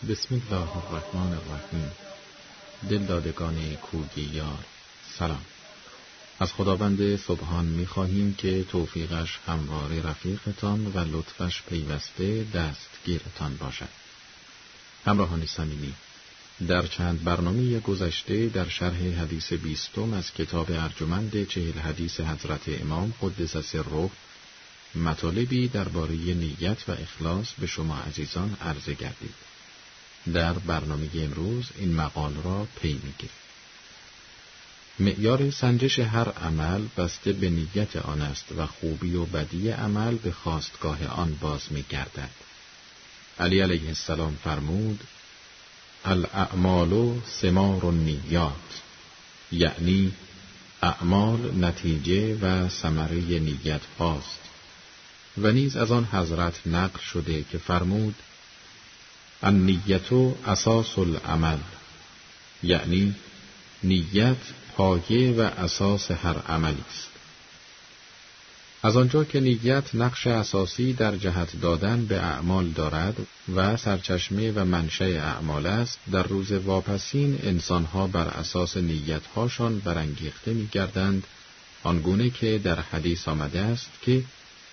بسم الله الرحمن الرحیم. دلدادگان کوی یار، سلام. از خداوند سبحان می‌خواهیم که توفیقش همواره رفیقتان و لطفش پیوسته دستگیرتان باشد. همراهان صمیمی، در چند برنامه گذشته در شرح حدیث 20 از کتاب ارجمند 40 حدیث حضرت امام قدس سره مطالبی درباره نیت و اخلاص به شما عزیزان عرضه گردید. در برنامه امروز این مقال را پی می‌گیریم. معیار سنجش هر عمل بسته به نیت آن است و خوبی و بدی عمل به خواستگاه آن باز می‌گردد. علی علیه السلام فرمود: الاعمال ثمار النیات، یعنی اعمال نتیجه و ثمره نیت هاست. و نیز از آن حضرت نقل شده که فرمود: النیت اساس العمل، یعنی نیت پایه و اساس هر عملی است. از آنجا که نیت نقش اساسی در جهت دادن به اعمال دارد و سرچشمه و منشأ اعمال است، در روز واپسین انسانها بر اساس نیتهاشان برانگیخته می‌گردند، آنگونه که در حدیث آمده است که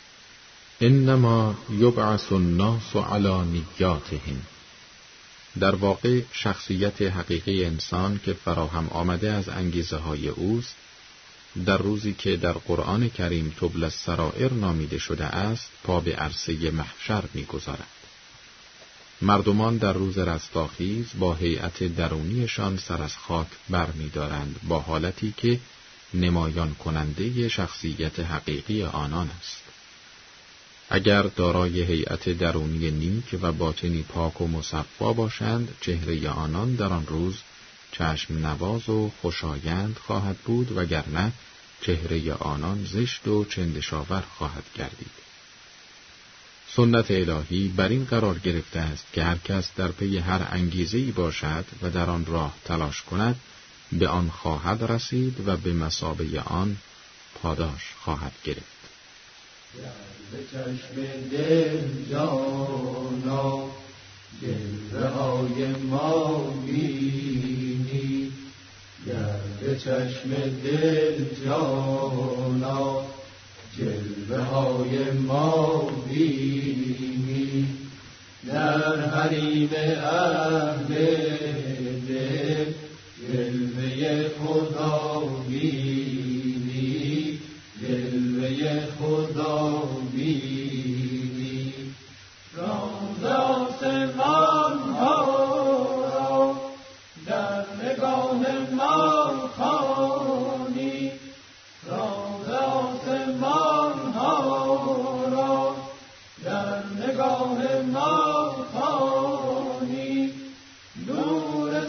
انما یبعث الناس علی نیاتهم. در واقع شخصیت حقیقی انسان که فراهم آمده از انگیزه های اوست، در روزی که در قرآن کریم تبلی السرائر نامیده شده است، پا به عرصه محشر می‌گذارد. مردمان در روز رستاخیز با هیئت درونیشان سر از خاک برمی‌دارند، با حالتی که نمایان کننده شخصیت حقیقی آنان است. اگر دارای هیئت درونی نیک و باطنی پاک و مصفا باشند، چهره آنان در آن روز چشم نواز و خوشایند خواهد بود، وگرنه چهره آنان زشت و چندشاور خواهد گردید. سنت الهی بر این قرار گرفته است که هر کس در پی هر انگیزه‌ای باشد و در آن راه تلاش کند، به آن خواهد رسید و به مثابه آن پاداش خواهد گرفت. به چشم دل جانا جلوه های ما بینی، گر به چشم دل جانا جلوه های ما بینی، در حریم اهل دل جلوه خدا بینی، جلوه خدا بینی. راز آسمان ها را در نگاه ما خوانی، راز آسمان ها را در نگاه ما خوانی، نور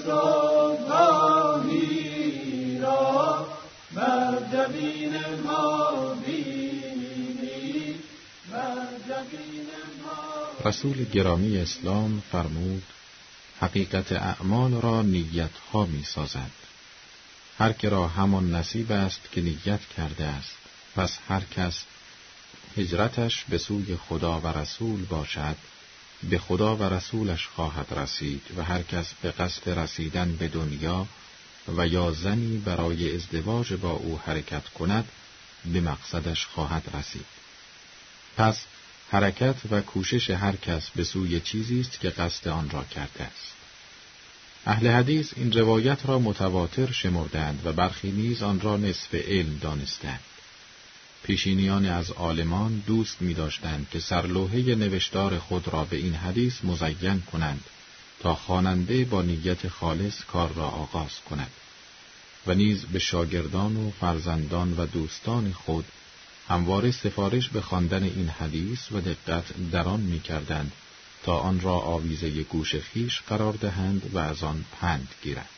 صبحگاهی را بر جبین ما بینی، بر جبین ما. رسول گرامی اسلام فرمود: حقیقت اعمال را نیت‌ها می‌سازند. هر که را همان نصیب است که نیت کرده است، پس هر کس هجرتش به سوی خدا و رسول باشد، به خدا و رسولش خواهد رسید، و هر کس به قصد رسیدن به دنیا و یا زنی برای ازدواج با او حرکت کند، به مقصدش خواهد رسید. پس حرکت و کوشش هر کس به سوی چیزی است که قصد آن را کرده است. اهل حدیث این روایت را متواتر شمردند و برخی نیز آن را نصف علم دانستند. پیشینیان از عالمان دوست می داشتند که سرلوحه نوشتار خود را به این حدیث مزین کنند تا خواننده با نیت خالص کار را آغاز کند، و نیز به شاگردان و فرزندان و دوستان خود همواره سفارش به خواندن این حدیث و دقت در آن می‌کردند تا آن را آویزه گوش خویش قرار دهند و از آن پند گیرند.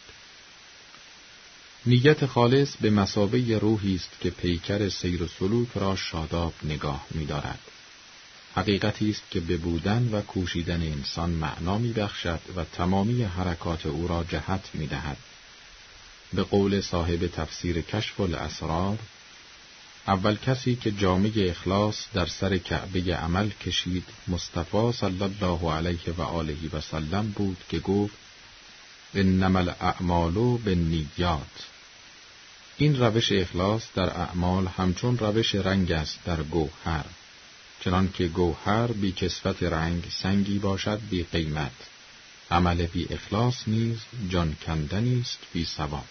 نیت خالص به مثابه روحی است که پیکر سیر و سلوک را شاداب نگاه می‌دارد. حقیقتی است که به بودن و کوشیدن انسان معنا می‌بخشد و تمامی حرکات او را جهت می‌دهد. به قول صاحب تفسیر کشف الاسرار: اول کسی که جامه اخلاص در سر کعبه عمل کشید مصطفی صلی الله علیه و آله و سلم بود که گفت انما الاعمال بالنیات. این روش اخلاص در اعمال همچون روش رنگ است در گوهر، چنان که گوهر بی کسوت رنگ سنگی باشد بی قیمت، عمل بی اخلاص نیز جان کندنی است بی ثواب.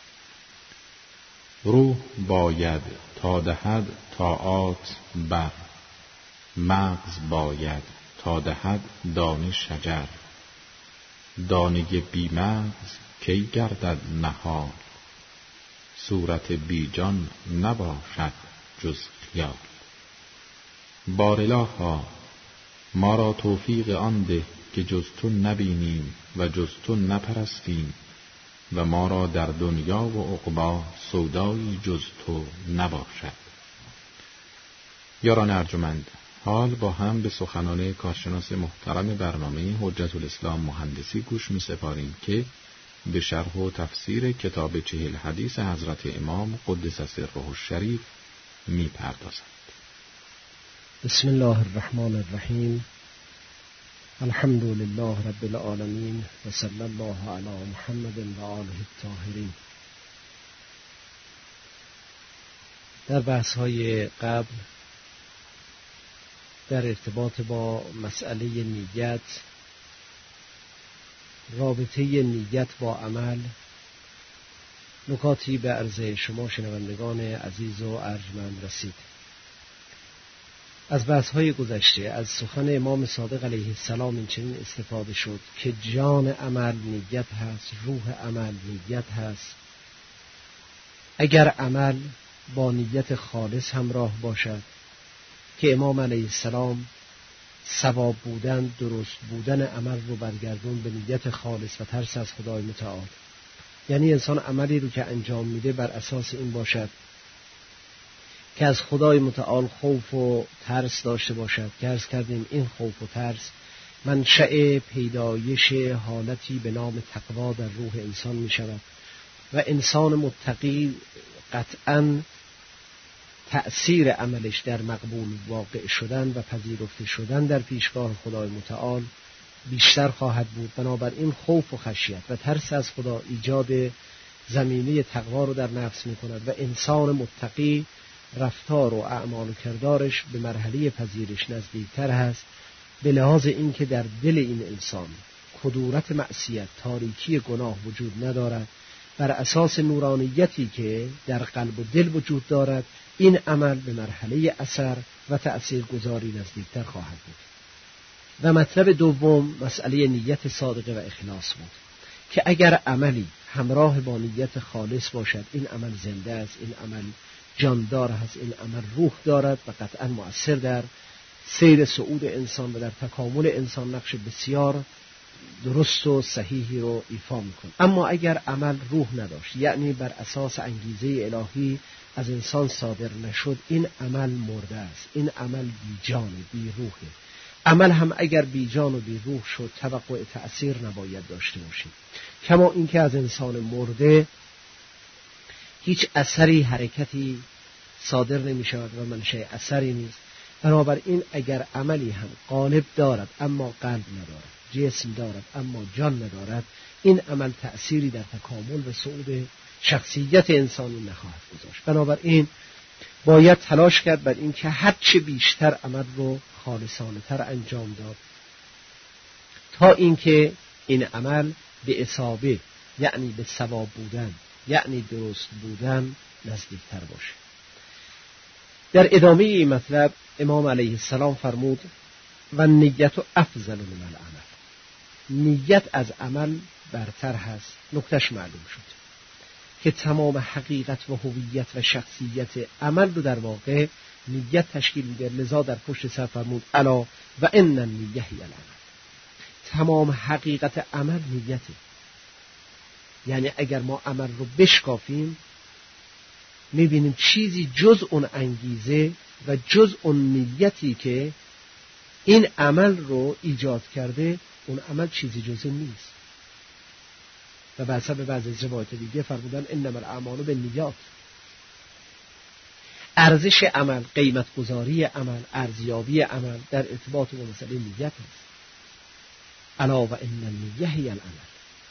روح باید تا دهد طاعات بر، مغز باید تا دهد دانه شجر، دانه بی مغز کی گردد نهال، صورت بی جان نباشد جز خیال. بارالها ما را توفیق آن ده که جز تو نبینیم و جز تو نپرستیم و ما را در دنیا و عقبی سودایی جز تو نباشد. یاران ارجمند، حال با هم به سخنان کارشناس محترم برنامه حجت الاسلام مهندسی گوش می سپاریم که به شرح و تفسیر کتاب 40 حدیث حضرت امام قدس سره الشریف می پردازند. بسم الله الرحمن الرحیم. الحمد لله رب العالمین و صلی الله علی محمد و آله الطاهرین. در بحث‌های قبل در ارتباط با مسئله نیت، رابطه نیت با عمل، نکاتی به عرض شما شنوندگان عزیز و ارجمند رسید. از بحث‌های گذشته از سخن امام صادق علیه السلام این چنین استفاده شد که جان عمل نیت هست، روح عمل نیت هست. اگر عمل با نیت خالص همراه باشد که امام علیه السلام ثواب بودن، درست بودن عمل رو برگردون به نیت خالص و ترس از خدای متعال. یعنی انسان عملی رو که انجام میده بر اساس این باشد که از خدای متعال خوف و ترس داشته باشد، که عرض کردیم این خوف و ترس منشأ پیدایش حالتی به نام تقوا در روح انسان می شود و انسان متقی قطعاً تأثیر عملش در مقبول واقع شدن و پذیرفته شدن در پیشگاه خدای متعال بیشتر خواهد بود. بنابراین خوف و خشیت و ترس از خدا ایجاد زمینه تقوا رو در نفس می کند و انسان متقی رفتار و اعمال و کردارش به مرحله پذیرش نزدیکتر هست، به لحاظ اینکه در دل این انسان کدورت معصیت، تاریکی گناه وجود ندارد. بر اساس نورانیتی که در قلب و دل وجود دارد این عمل به مرحله اثر و تأثیر گذاری نزدیکتر خواهد بود. و مطلب دوم مسئله نیت صادقه و اخلاص بود که اگر عملی همراه با نیت خالص باشد این عمل زنده است، این عمل جاندار هست، این عمل روح دارد و قطعا مؤثر در سیر صعود انسان و در تکامل انسان نقش بسیار درست و صحیحی رو ایفا میکنه. اما اگر عمل روح نداشت، یعنی بر اساس انگیزه الهی از انسان صادر نشد، این عمل مرده است، این عمل بی جان بی روحه. عمل هم اگر بی جان و بی روح شد توقع تأثیر نباید داشته باشیم، کما اینکه از انسان مرده هیچ اثری، حرکتی صادر نمی شود و منشأ اثری نیست. بنابراین اگر عملی هم قالب دارد اما قلب ندارد، جسم دارد اما جان ندارد، این عمل تأثیری در تکامل و صعود شخصیت انسانی نخواهد گذاشت. بنابراین باید تلاش کرد بر این که هرچه بیشتر عمل رو خالصانه تر انجام داد تا اینکه این عمل به اصابه، یعنی به ثواب بودن، یعنی درست بودن نزدیکتر باشه. در ادامه این مطلب امام علیه السلام فرمود و نیت افضل من العمل. نیت از عمل برتر هست. نکتهش معلوم شد که تمام حقیقت و هویت و شخصیت عمل رو در واقع نیت تشکیل میده. لذا در پشت سر فرمود الا و ان النیه هی العمل. تمام حقیقت عمل نیته. یعنی اگر ما عمل رو بشکافیم میبینیم چیزی جز اون انگیزه و جز اون نیتی که این عمل رو ایجاد کرده، اون عمل چیزی جز نیست. و به حسب بعضی روایات دیگه فرمودن انما الاعمال بالنیات. ارزش عمل، قیمت گذاری عمل، ارزیابی عمل در ارتباط با مسئله نیت است. الا و ان النیه هی العمل.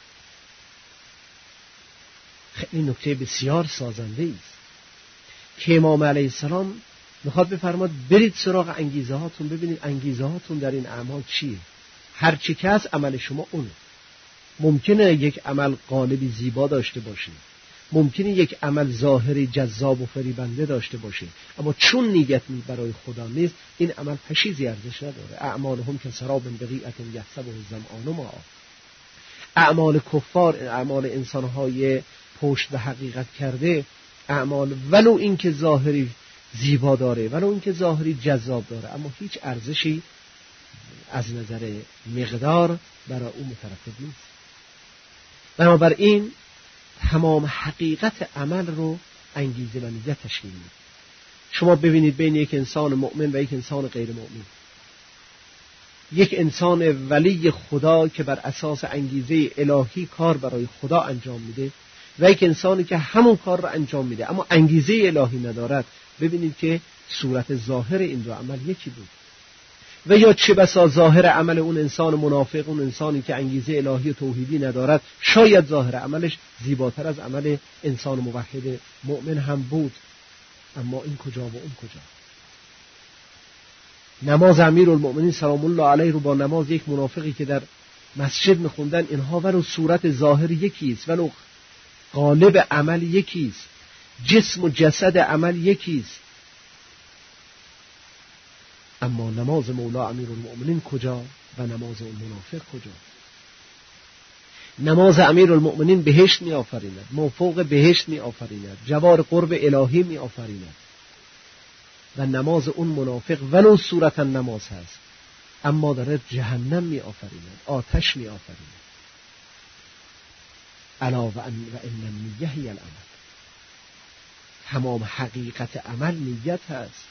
خیلی نکته بسیار سازنده است که امام علیه السلام میخواد بفرماد برید سراغ انگیزه هاتون، ببینید انگیزه هاتون در این اعمال چیه. هر چی که از عمل شما اونه. ممکنه یک عمل قالبی زیبا داشته باشه، ممکنه یک عمل ظاهری جذاب و فریبنده داشته باشه، اما چون نیت برای خدا نیست این عمل پشیزی ارزش نداره. اعمالهم کسراب بقیعة یحسبه الظمآن ماء. اعمال کفار، اعمال انسانهای پشت به حقیقت کرده، اعمال ولو اینکه ظاهری زیبا داره، ولو اینکه ظاهری جذاب داره، اما هیچ ارزشی از نظر مقدار برای او مترتب نیست. بنابراین تمام حقیقت عمل رو انگیزه و نیت تشکیل میده. شما ببینید بین یک انسان مؤمن و یک انسان غیر مؤمن، یک انسان ولی خدا که بر اساس انگیزه الهی کار برای خدا انجام میده و یک انسانی که همون کار رو انجام میده اما انگیزه الهی ندارد، ببینید که صورت ظاهر این دو عمل یکی بود. و یا چه بسا ظاهر عمل اون انسان منافق، اون انسانی که انگیزه الهی توحیدی ندارد، شاید ظاهر عملش زیباتر از عمل انسان موحد مؤمن هم بود، اما این کجا و اون کجا. نماز امیرالمؤمنین سلام الله علیه رو با نماز یک منافقی که در مسجد میخوندن، اینها ولو صورت ظاهر یکی است، ولو قالب عمل یکی است، جسم و جسد عمل یکی است، اما نماز مولا امیرالمؤمنین کجا و نماز اون منافق کجا؟ نماز امیرالمؤمنین بهشت می آفریند، موفوق بهشت می آفریند، جوار قرب الهی می آفریند، و نماز اون منافق ولو صورتا نماز هست اما داره جهنم می آفریند، آتش می آفریند. الا و ان النیه هی العمل. تمام حقیقت عمل نیت هست.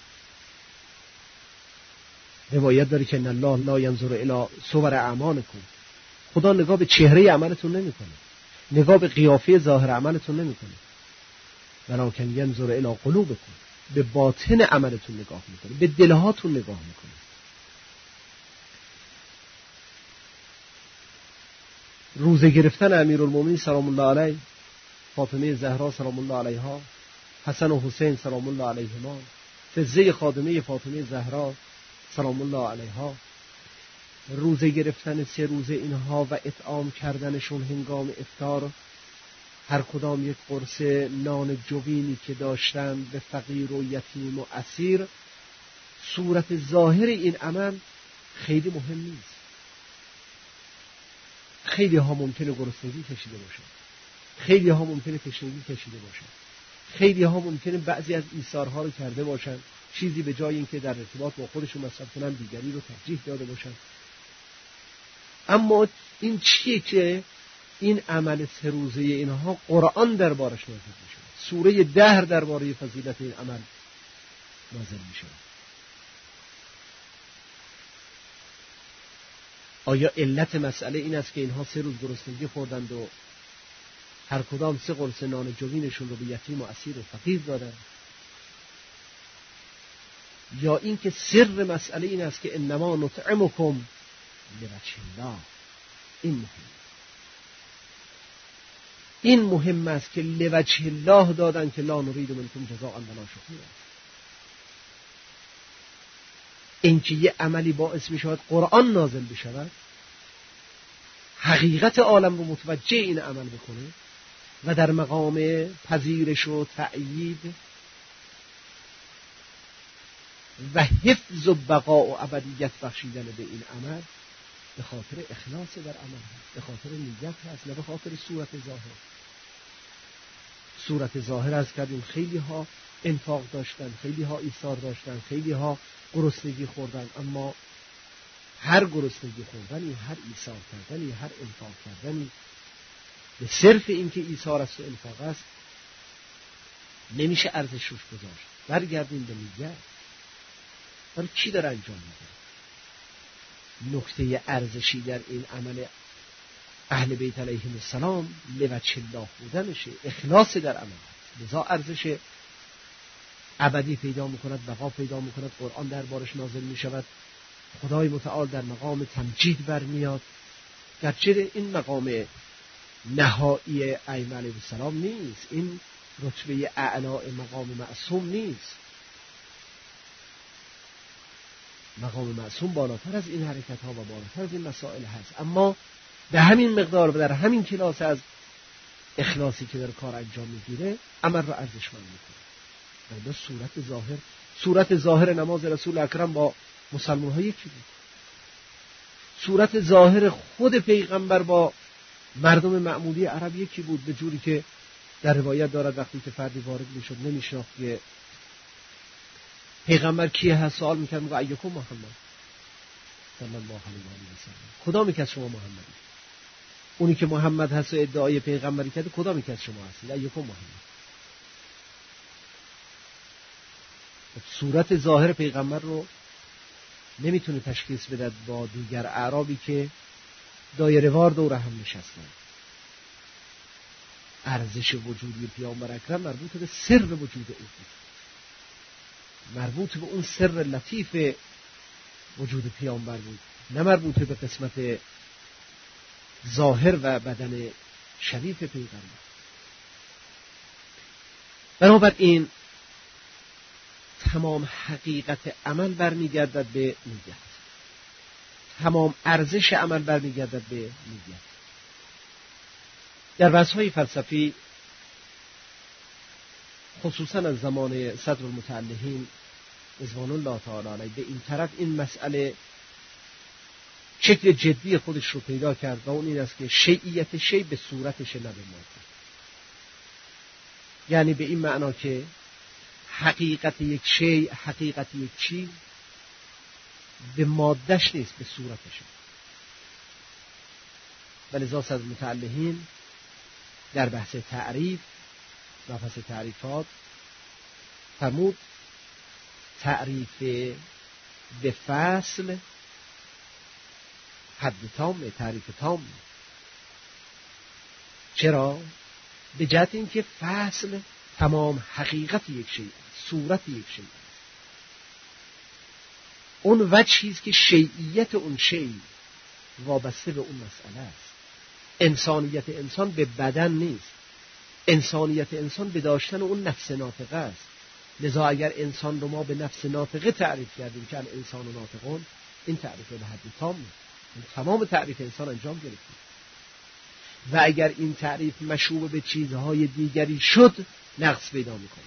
روایت داره که ان الله لا ینظر الی صور اعمالکم. خدا نگاه به چهره عملتون نمیکنه، نگاه به قیافه ظاهر عملتون نمیکنه، ولکن ینظر الی قلوبکم. به باطن عملتون نگاه میکنه، به دلهاتون نگاه میکنه. روزه گرفتن امیرالمومنین سلام الله علیه، فاطمه زهرا سلام الله علیها، حسن و حسین سلام الله علیهما، فضه خادمه فاطمه زهرا سلام الله علیها، روزه گرفتن 3 روزه اینها و اطعام کردنشون هنگام افطار، هر کدام یک قرص نان جوینی که داشتن به فقیر و یتیم و اسیر. صورت ظاهر این عمل خیلی مهم نیست. خیلی ها ممکنه گرسنگی کشیده باشن، خیلی ها ممکنه تشنگی کشیده باشن، خیلی ها ممکنه بعضی از ایثارها رو کرده باشن، چیزی به جای اینکه در ارتباط با خودشون مصرف کنن دیگری رو ترجیح داده باشن. اما این چیه که این عمل 3 روزه اینها قرآن دربارش نازل میشه، سوره دهر درباره فضیلت این عمل نازل میشه. آیا علت مسئله این است که اینها 3 روز گرسنگی خوردند و هر کدام 3 قرص نان جوینشون رو به یتیم و اسیر و فقیر دادن؟ یا اینکه سر مسئله این است که انما نطعمکم لوجه الله؟ این مهم است که لوجه الله دادن، که لا نرید منکم جزاء ولا شکورا. اینکه یه عملی باعث می شود قرآن نازل بشود، حقیقت عالم رو متوجه این عمل بکنه و در مقام پذیرش و تأیید و حفظ و بقا و ابدیت بخشیدن به این عمل، به خاطر اخلاص در عمل هست، به خاطر نیت هست، نه به خاطر صورت ظاهر. صورت ظاهر از کردیم خیلی ها انفاق داشتن، خیلی ها ایثار داشتن، خیلی ها گرسنگی خوردن، اما هر گرسنگی خوردنی، هر ایثار کردنی، هر انفاق کردنی به صرف اینکه ایثار است و انفاق است نمیشه ارزش روش گذاشت. برگردیم به نیت. برای کی داره انجام میده؟ نکته ارزشی در این عمل اهل بیت علیهم السلام لوجه الله بودنشه، اخلاص در عمل. لذا ارزش ابدی پیدا میکند، بقا پیدا میکند، قرآن دربارش نازل میشود، خدای متعال در مقام تمجید برمیاد. گرچه این مقام نهایی ائمه علیهم السلام نیست، این رتبه اعلی مقام معصوم نیست. مقام معصوم بالاتر از این حرکت ها و بالاتر از این مسائل هست، اما به همین مقدار و در همین کلاس از اخلاصی که در کار انجام میگیره عمل را ارزشمند میکنه. و صورت ظاهر نماز رسول اکرم با مسلمان ها یکی بود. صورت ظاهر خود پیغمبر با مردم معمولی عرب یکی بود، به جوری که در روایت دارد وقتی که فردی وارد میشد نمیشناخت که پیغمبر کیه هست، سوال میکرد، میگه ایکم محمد صلی الله علیه و سلم، کدام یک از شما محمدی؟ اونی که محمد هست و ادعای پیغمبری کرده کدام یک از شما هستید؟ ایکم محمد. صورت ظاهر پیغمبر رو نمیتونه تشخیص بده با دیگر اعرابی که دایره وار دور هم نشستن. ارزش وجودی پیامبر اکرم مربوط به سر وجود او بود، مربوط به اون سر لطیف وجود پیامبر بود، نه مربوط به قسمت ظاهر و بدن شریف پیغمبر. بنابراین تمام حقیقت عمل برمیگردد به نیت، تمام ارزش عمل برمیگردد به نیت. در بحث‌های فلسفی خصوصا از زمان صدر المتعلهین رضوان الله تعالی علیه به این طرف این مسئله شکل جدی خودش رو پیدا کرد و اون این است که شیعیت شیء به صورتش نه به ماده. یعنی به این معنا که حقیقت یک شیء، حقیقت یک چیز به مادهش نیست، به صورتشه. ولذا صدر المتعلهین در بحث تعریف و بحث تعریفات فرمود تعریف به فصل حد تام، تعریف تام. چرا؟ به جهت اینکه فصل تمام حقیقت یک شیء، صورت یک شیء، اون وجهی است که شیعیت اون شیء وابسته به اون مسئله است. انسانیت انسان به بدن نیست، انسانیت انسان به داشتن اون نفس ناطقه است. لذا اگر انسان رو ما به نفس ناطقه تعریف کردیم که انسان و ناطقون، این تعریف به حد تام نیست، تمام تعریف انسان انجام گرفتیم. و اگر این تعریف مشوب به چیزهای دیگری شد نقص پیدا میکنه.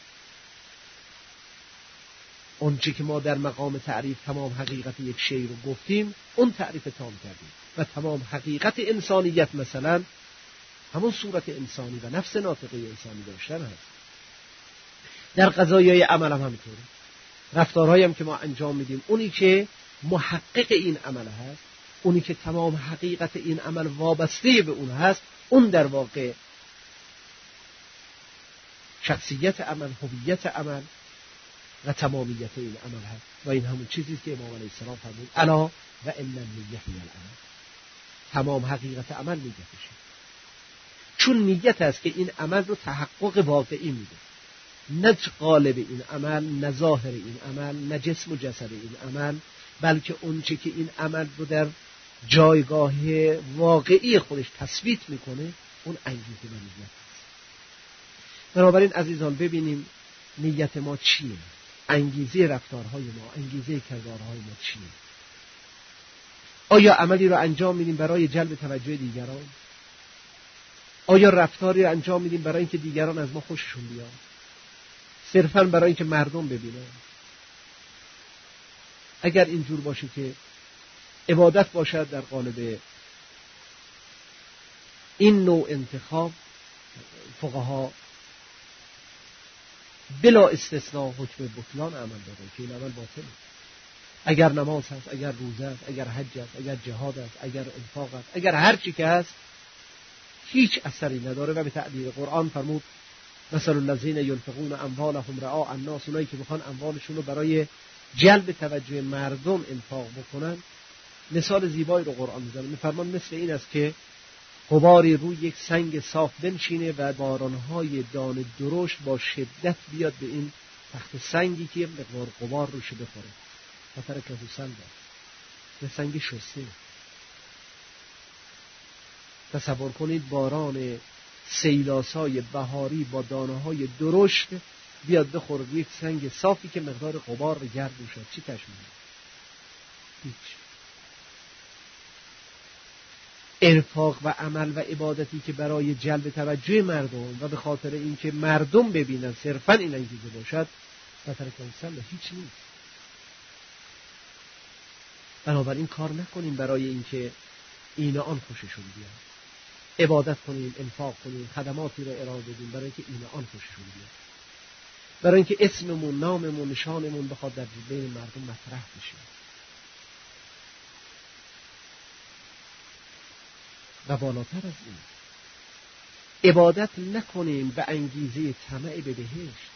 اون چی که ما در مقام تعریف تمام حقیقت یک شیء رو گفتیم اون تعریف تام کردیم و تمام حقیقت انسانیت مثلا همون صورت انسانی و نفس ناطقه انسانی داشتن هست. در قضایای عمل هم همینطوره. رفتارهایی هم که ما انجام میدیم اونی که محقق این عمل هست، اونی که تمام حقیقت این عمل وابسته به اون هست، اون در واقع شخصیت عمل، هویت عمل و تمامیت این عمل هست. و این همون چیزی که امام علیه السلام فرمود الا و ان النیة هی العمل. تمام حقیقت عمل نیتشه، چون نیت است که این عمل رو تحقق واقعی میده، نه قالب این عمل، نه ظاهر این عمل، نه جسم و جسد این عمل، بلکه اون چه که این عمل رو در جایگاه واقعی خودش تثبیت میکنه اون انگیزه و نیت است. بنابراین عزیزان ببینیم نیت ما چیه، انگیزه رفتارهای ما، انگیزه کردارهای ما چیه. آیا عملی رو انجام میدیم برای جلب توجه دیگران؟ آیا رفتاری رو انجام میدیم برای اینکه دیگران از ما خوششون بیاد؟ صرفاً برای اینکه مردم ببینن؟ اگر اینجور باشه که عبادت باشد در قالب این نوع انتخاب، فقها بلا استثناء حکم بطلان عمل دادن که این عمل باطله. اگر نماز هست، اگر روزه است، اگر حج است، اگر جهاد است، اگر انفاق است، اگر هر چی که هست هیچ اثری نداره. و به تعبیر قرآن فرمود مثل الذین ینفقون اموالهم رعاء الناس، اونایی که میخوان اموالشون رو برای جلب توجه مردم انفاق بکنن، مثال زیبایی رو قرآن میزنه، میفرمان مثل این است که غباری روی یک سنگ صاف بنشینه و بارانهای دانه درشت با شدت بیاد به این تخت سنگی که مقدار غبار روش بخوره فترکه سلبا، یه سنگ شسته. تصور کنید باران سیلاسای بهاری با دانه‌های درشت بیاد بخوره روی یک سنگ صافی که مقدار غبار به گرد روش چی کش می‌کنه؟ هیچ. انفاق و عمل و عبادتی که برای جلب توجه مردم و به خاطر اینکه مردم ببینن صرفاً این انگیزه باشد فترکه سلبا هیچ نیست. بنابراین کار نکنیم برای اینکه اینا آن خوششون بیاد. عبادت کنیم، انفاق کنیم، خدماتی را ارائه بدیم برای اینکه اینا آن خوششون بیاد. برای اینکه اسممون، ناممون، نشانمون بخواد در بین مردم مطرح بشه. و بالاتر از این عبادت نکنیم به انگیزه طمع به بهشت.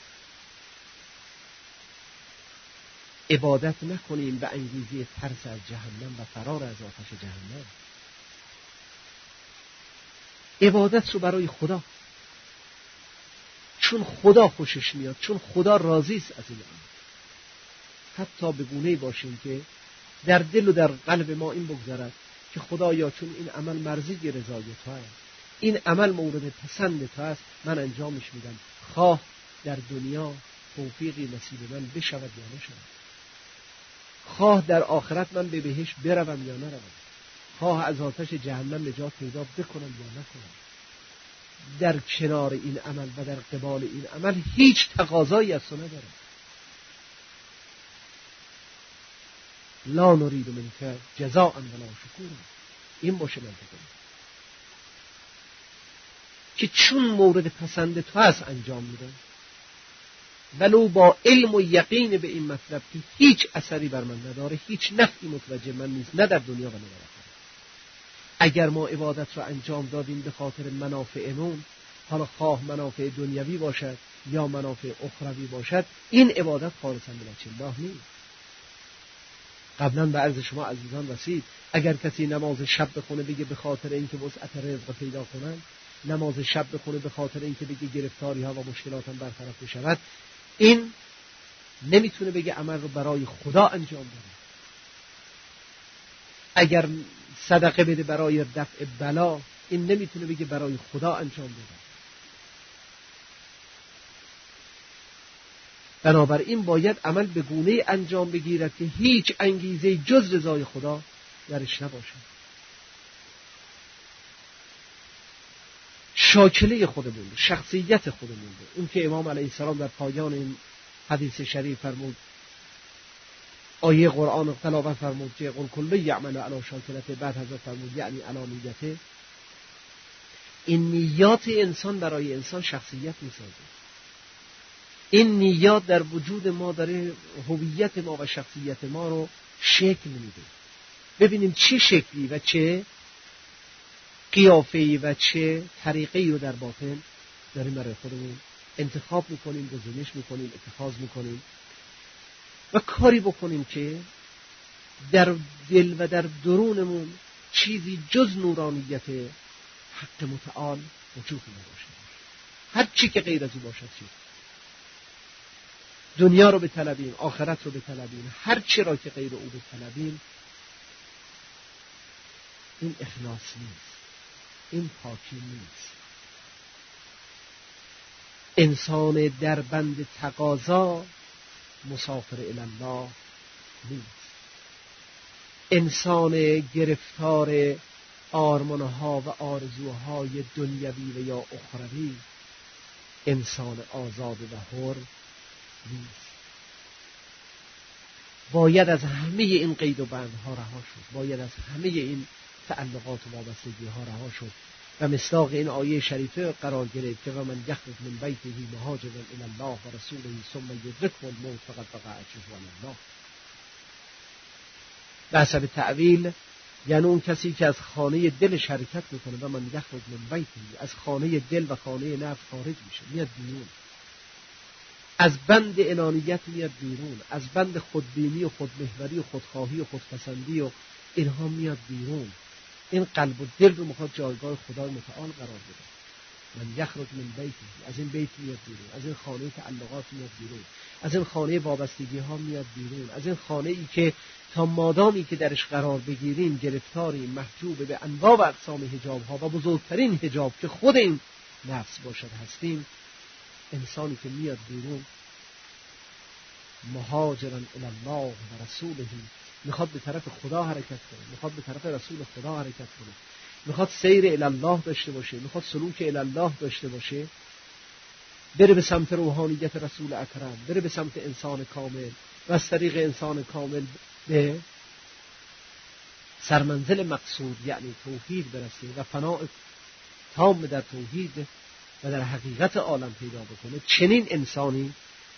عبادت نکنیم به انگیزه ترس از جهنم و فرار از آتش جهنم. عبادت رو برای خدا، چون خدا خوشش میاد، چون خدا راضی است از این عمل. حتی به گونه‌ای باشیم که در دل و در قلب ما این بگذرد که خدایا چون این عمل مرضی رضای تو است، این عمل مورد پسند تو است، من انجامش میدم، خواه در دنیا توفیقی نصیب من بشود یا نشود، خواه در آخرت من به بهشت بروم یا نروم، خواه از آتش جهنم نجات پیدا بکنم یا نکنم. در کنار این عمل و در قبال این عمل هیچ تقاضایی از تو ندارم. لا نرید منک جزاء ولا شکورا. این باشه منطقه که چون مورد پسند تو است انجام میدم، ولو با علم و یقین به این مطلب که هیچ اثری بر من نداره، هیچ نفعی متوجه من نیست، نه در دنیا و نه در آخرت. اگر ما عبادت را انجام دادیم به خاطر منافعمون، حالا خواه منافع دنیوی باشد یا منافع اخروی باشد، این عبادت خالصاً لوجه الله نیست. قبلا به عرض شما عزیزان رسید اگر کسی نماز شب بخونه بگه به خاطر اینکه وسعت رزق پیدا کنن، نماز شب بخونه به خاطر اینکه بگه گرفتاری ها و مشکلاتم برطرف بشود، این نمیتونه بگه عمل رو برای خدا انجام بده. اگر صدقه بده برای دفع بلا، این نمیتونه بگه برای خدا انجام بده. بنابراین باید عمل به گونه انجام بگیرد که هیچ انگیزه جز رضای خدا درش نباشد. شاکله خودمون، شخصیت خودمون، اون که امام علیه السلام در پایان این حدیث شریف فرمود، آیه قرآن رو تلاوت فرمود که قل کل یعمل علی شاکلته، بعد حضرت فرمود یعنی علی نیته. این نیات انسان برای انسان شخصیت میسازه. این نیات در وجود ما داره هویت ما و شخصیت ما رو شکل میده. ببینیم چه شکلی و چه قیافه‌ای و چه طریقه‌ای رو در باطن داریم برای خودمون انتخاب میکنیم، گزینش میکنیم، اتخاذ میکنیم و کاری بکنیم که در دل و در درونمون چیزی جز نورانیت حق متعال وجود نداشته. هر چی که غیر از او باشد چیز، دنیا رو بطلبیم، آخرت رو بطلبیم، هر چی را که غیر او بطلبیم، این اخلاص نیست، این پاکی نیست. انسان در بند تقاضا مسافر الی الله نیست. انسان گرفتار آرمانها و آرزوهای دنیوی و یا اخروی انسان آزاد و حر نیست. باید از همه این قید و بندها رها شد، باید از همه این تعلقات و وابستگی ها رها شد و مصداق این آیه شریفه قرار گرفت که من یخرج من بیته مهاجرا الی الله و رسوله ثم یدرکه الموت فقد وقع اجره علی الله. به حسب تعویل یعنی اون کسی که از خانه دلش حرکت میکنه و من یخرج من بیته، از خانه دل و خانه نفس خارج میشه، میاد بیرون، از بند انانیت میاد بیرون، از بند خودبینی و خودمحوری و خودخواهی و خودپسندی و اینها میاد بیرون. این قلب و دل رو میخواد جایگاه خدای متعال قرار بده. من یخرج من بیتی، از این بیت میاد بیرون، از این خانه تعلقات میاد بیرون، از این خانه وابستگی ها میاد بیرون، از این خانه ای که تا مادامی که درش قرار بگیریم گرفتاریم، محجوب به انواع و اقسام حجاب ها و بزرگترین حجاب که خود این نفس باشد هستیم. انسانی که میاد بیرون مهاجرا الی الله و رسوله، میخواد به طرف خدا حرکت کنه، میخواد به طرف رسول خدا حرکت کنه، میخواد سیر الی الله داشته باشه، میخواد سلوک الی الله داشته باشه، بره به سمت روحانیت رسول اکرم، بره به سمت انسان کامل و از طریق انسان کامل به سرمنزل مقصود یعنی توحید برسه و فناء تام در توحید و در حقیقت عالم پیدا بکنه. چنین انسانی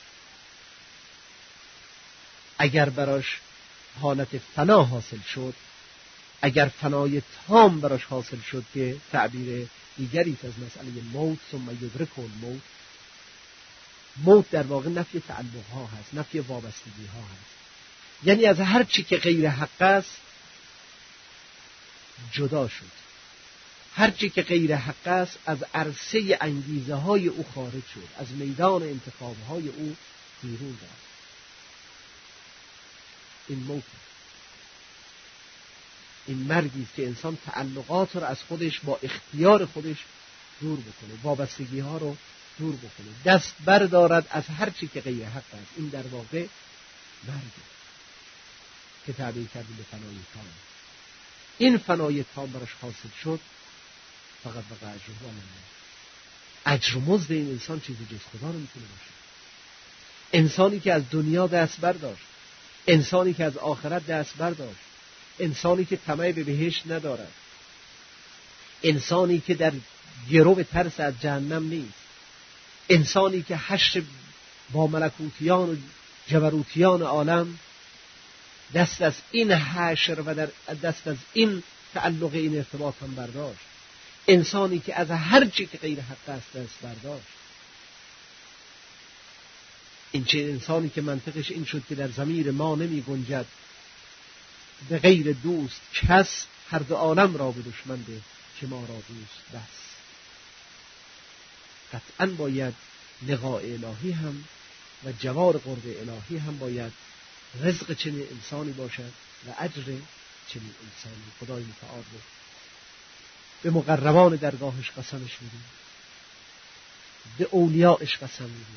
اگر براش حالت فنا حاصل شد، اگر فنای تام براش حاصل شد که تعبیر دیگری از مسئله موت ثم یدرک الموت، موت در واقع نفی تعلق ها هست، نفی وابستگی ها هست، یعنی از هر چی که غیر حق است جدا شد، هر چی که غیر حق است از عرصه انگیزه های او خارج شد، از میدان انتخاب های او بیرون رفت. این موت، این مرگی است که انسان تعلقات رو از خودش با اختیار خودش دور بکنه، وابستگی ها رو دور بکنه، دست بردارد از هر چی که غیر حق است. این در واقع مرگه که تعبیر کردیم به فنای تام. این فنای تام براش حاصل شد، فقط وقع اجره و اجر و مزد این انسان چیزی جز خدا نمیتونه باشه. انسانی که از دنیا دست برداشت، انسانی که از آخرت دست برداشت، انسانی که طمع به بهشت ندارد، انسانی که در گرو ترس از جهنم نیست، انسانی که حشر با ملکوتیان و جبروتیان عالم دست از این حشر و در دست از این تعلق این ارتباط هم برداشت، انسانی که از هر چی که غیر حق است دست برداشت. این چه انسانی که منطقش این شد که در ضمیر ما نمی گنجد به غیر دوست کس، هر دو عالم را به دشمن ده که ما را دوست بس. قطعا باید لقاء الهی هم و جوار قرب الهی هم باید رزق چنین انسانی باشد و اجر چنین انسانی. خدای متعال به مقربان درگاهش قسمش میدیم، به اولیاءش قسم میدیم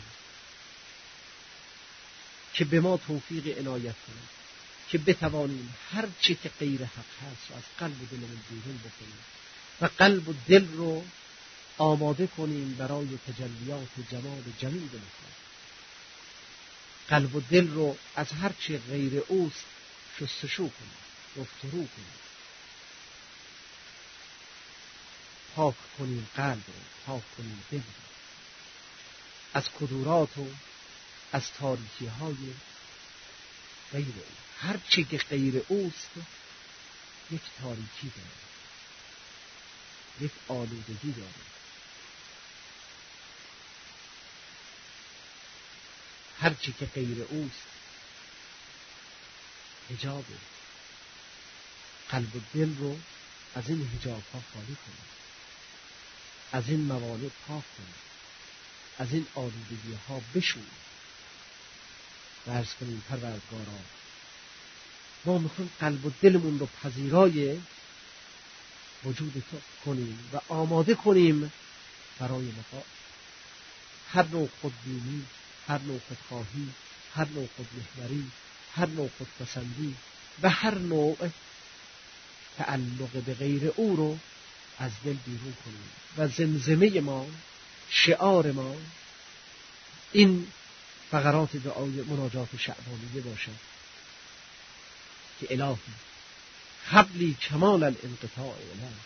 که به ما توفیق عنایت کنه که بتوانیم هر چی که غیر حق هست رو از قلب و دلمون بیرون بکنیم و قلب و دل رو آماده کنیم برای تجلیات جمال جمیل خدا. قلب و دل رو از هر چی غیر اوست شستشو کنیم، رفترو کنیم، پاک کنیم قلب رو، پاک کنیم دل رو از کدورات و از تاریکی های غیر او. هر چی که غیر اوست یک تاریکی داره، یک آلودگی داره. هر چی که غیر اوست حجابه. قلب و دل رو از این حجاب ها خالی کنیم، از این موانع پاک کنیم، از این آلودگی ها بشوییم و عرض کنیم پروردگارا ما میخوایم قلب و دلمون رو پذیرای وجود تو کنیم و آماده کنیم برای لقاء. هر نوع خودبینی، هر نوع خودخواهی، هر نوع خودمحوری، هر نوع خودپسندی و هر نوع تعلق به غیر او رو از دل بیرون کنیم و زمزمه ما، شعار ما این فقرات دعای مناجات شعبانیه باشد که الهی حبلی کمال الانقطاع الیک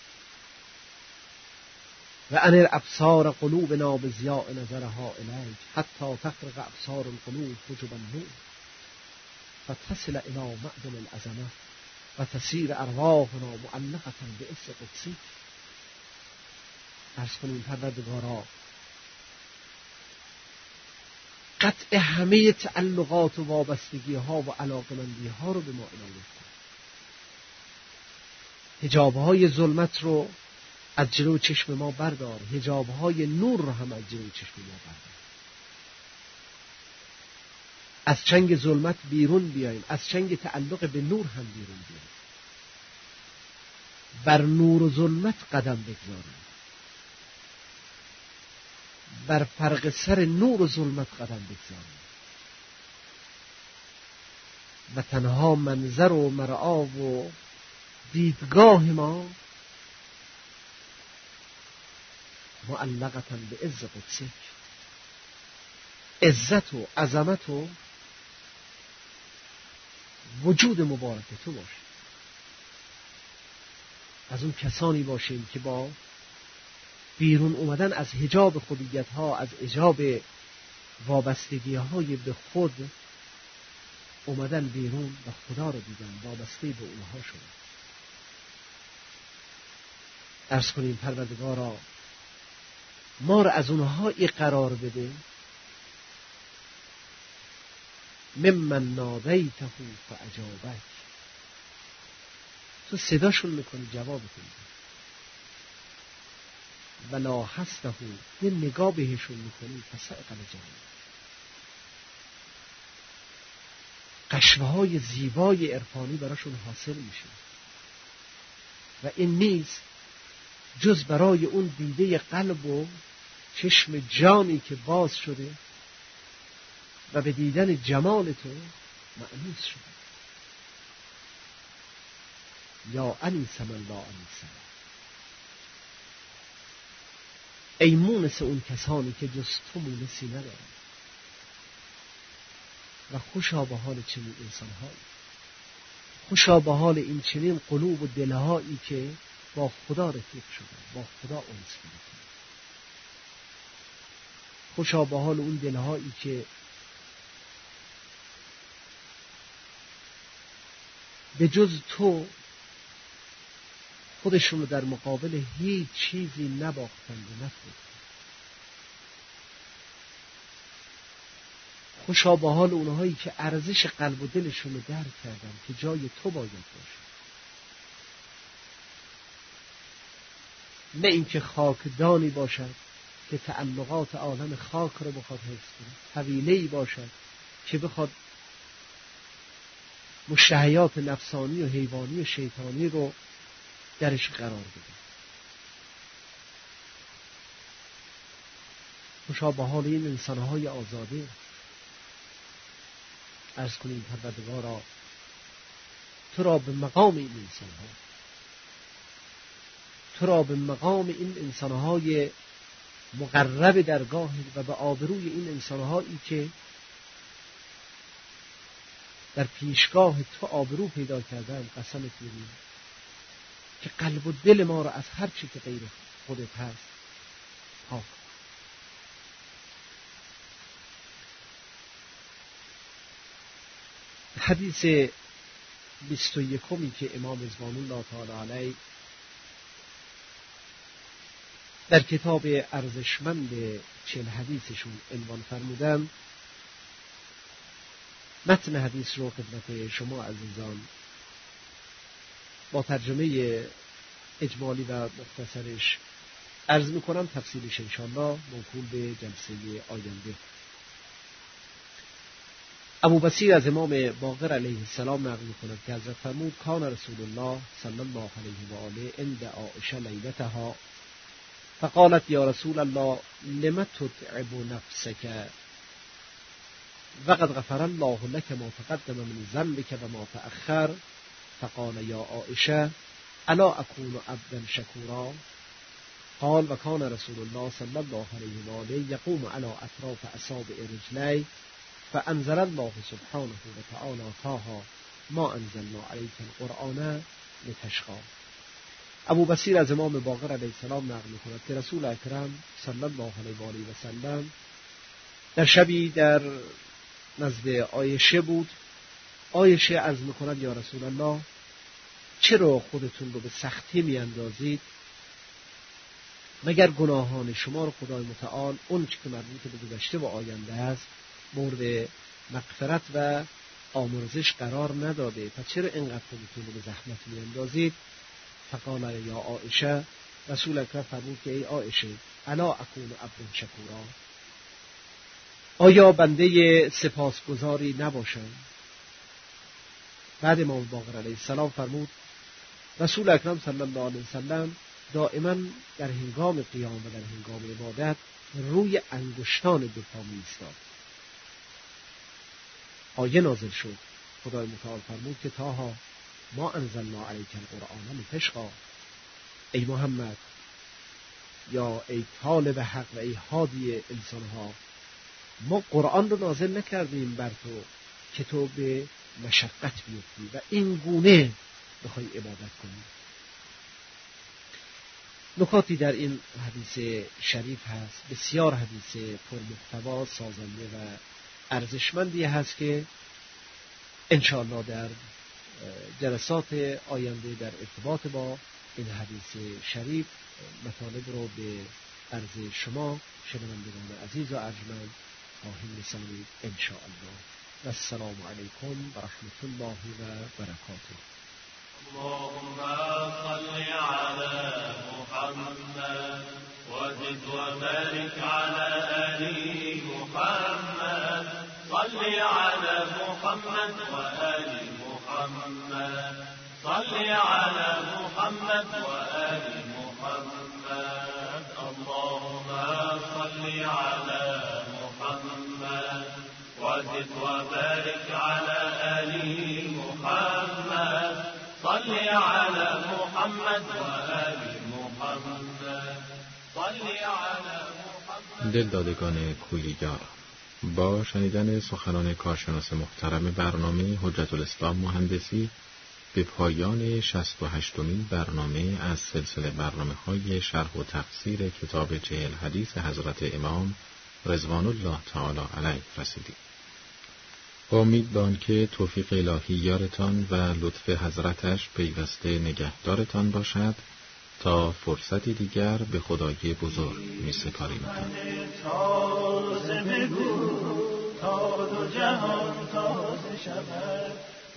و انر ابصار قلوبنا بضیاء نظرها الیک حتی تخرق ابصار القلوب حجب النور فتصل الی معدن العظمه و تسیر ارواحنا معلقه بعز قدسی. عرض کنیم پروردگارا قطع همه تعلقات و وابستگی ها و علاقمندی ها رو به ما عنایت کن. حجاب های ظلمت رو از جلو چشم ما بردار، حجاب‌های نور رو هم از جلو چشم ما بردار. از چنگ ظلمت بیرون بیاییم، از چنگ تعلق به نور هم بیرون بیاییم. بر نور و ظلمت قدم بگذاریم، بر فرق سر نور و ظلمت قدم بگذاریم و تنها منظر و مرعا و دیدگاه ما معلقتاً به عز قدسک، عزت و عظمت و وجود مبارک تو باشه. از اون کسانی باشیم که با بیرون اومدن از حجاب خودیت ها، از حجاب وابستگی های به خود اومدن بیرون و خدا رو دیدن، وابسته به اونها شدن. عرض کنیم پروردگارا ما رو از اونهایی قرار بده ممن نادیته فاجابک، تو صداشون میکنی جواب میدی، ولا حسته، یه نگاه بهشون میکنی فسائق الجنه، قشوه های زیبای عرفانی براشون حاصل میشه و این نیست جز برای اون دیده قلب و چشم جانی که باز شده و به دیدن جمال تو مأنوس شده. یا انیس من لا انیس له، ای مونس اون کسانی که جز تو مونسی ندارن. و خوشا به حال چنین انسان‌هایی، خوشا به حال این چنین قلوب و دلهایی که با خدا رفیق شدن، با خدا انس گرفتن. خوشا به حال اون دلهایی که به جز تو خودشون رو در مقابل هیچ چیزی نباختند و نفروختند. خوشا به حال اونهایی که ارزش قلب و دلشون رو درک کردن که جای تو باید باشه، نه اینکه خاکدانی باشد که تعلقات عالم خاک رو بخواد حفظ کنه، طویله‌ای باشد که بخواد مشتهیات نفسانی و حیوانی و شیطانی رو درش قرار بده. خوشا به حال این انسان‌های آزاده. عرض کنیم پروردگارا تو را به مقام این انسان‌ها، تو را به مقام این انسان‌های مقرب درگاه و به آبروی این انسان‌هایی که در پیشگاه تو آبرو پیدا کردن قسمت می‌دیم که قلب و دل ما را از هر چی که غیر خودت هست پاک. حدیث 21 که امام رضوان الله تعالی علیه در کتاب ارزشمند 40 حدیثشون عنوان فرمودن، متن حدیث رو خدمت شما عزیزان با ترجمه اجمالی و مختصرش عرض میکنم، تفصیلش انشاءالله موکول به جلسه آینده. ابو بصیر از امام باقر علیه السلام نقل میکند که حضرت فرمود کان رسول الله صلی الله علیه و آله عند عائشه لیلتها فقالت یا رسول الله لم تتعب نفسك وقد غفر الله لك ما تقدم من ذنبك و ما تأخر فقال یا عائشه الا اكون عبدا شکورا قال و کان رسول الله صلی الله علیه و آله یقوم علی اطراف اصابع رجلی فانزل الله سبحانه و تعالی طه ما انزلنا علیک القرآن لتشقی. ابو بصیر از امام باقر علیه السلام نقل می‌کند که رسول اکرم صلی الله علیه و آله و سلم در شبی در نزد عایشه بود. عایشه عرض می‌کند یا رسول الله چرا خودتون رو به سختی می‌اندازید؟ مگر گناهان شما رو خدای متعال اون چه که مربوط به گذشته و آینده است مورد مغفرت و آمرزش قرار نداده؟ پس چرا اینقدر خودتون رو به زحمت می‌اندازید؟ فقال یا عائشه رسول اکرم فرمود که ای عایشه الا اکون عبد شکورا، آیا بنده سپاسگزاری نباشم؟ بعد امام باقر علیه السلام فرمود رسول اکرم صلی الله علیه وسلم دائما در هنگام قیام و در هنگام عبادت روی انگشتان دو پا می‌ایستاد. آیه نازل شد، خدای متعال فرمود که تاها ما انزلنا علیک القرآن لتشقی، ای محمد یا ای طالب حق و ای هادی انسانها، ما قرآن رو نازل نکردیم بر تو که تو به مشقت بیفتی و این گونه بخوای عبادت کنی. نکاتی در این حدیث شریف هست، بسیار حدیث پرمحتوا، سازنده و ارزشمندی هست که انشاءالله در جلسات آینده در ارتباط با این حدیث شریف مطالب رو به عرض شما شنوندگان عزیز و ارجمند خواهیم رسانید انشاءالله. و السلام علیکم و رحمت الله و برکاته. اللهم صل على محمد وزد وبارك على آل محمد، صل على محمد وآل محمد، صل على محمد وآل محمد. اللهم صل على محمد وزد وبارك على آل محمد، صل على محمد وآل محمد، صل على محمد. دلدادگان کویلی‌گر، با شنیدن سخنان کارشناس محترم برنامه حجت الاسلام مهندسی به پایان 68مین برنامه از سلسله برنامه‌های شرح و تفسیر کتاب 40 حدیث حضرت امام رضوان الله تعالی علیه رسیدیم. با امید به آنکه توفیق الهی یارتان و لطف حضرتش پیوسته نگهدارتان باشد تا فرصتی دیگر به خدای بزرگ می سپاریمتان. تازه بگو تا دو جهان تازه شود،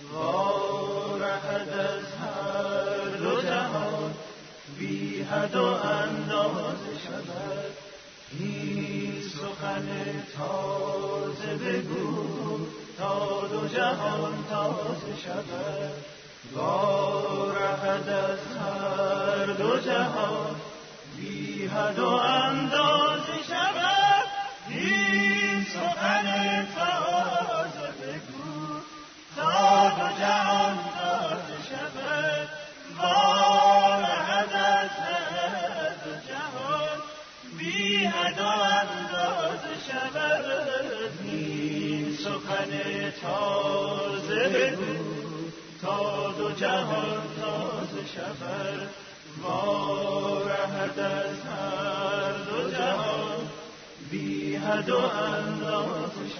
وارهد از هر دو جهان بی حد و اندازه شود. این سخن تازه بگو تا دو جهان تازه شود، وارهد از هر دو جهان بی حد و اندازه شود. این سخن تازه بگو تا دو جهان تازه شود، وارهد از هر دو جهان بی حد و اندازه شود. این سخن تازه بگو تا دو جهان تازه شود، وارهد از هر دو جهان بی حد و اندازه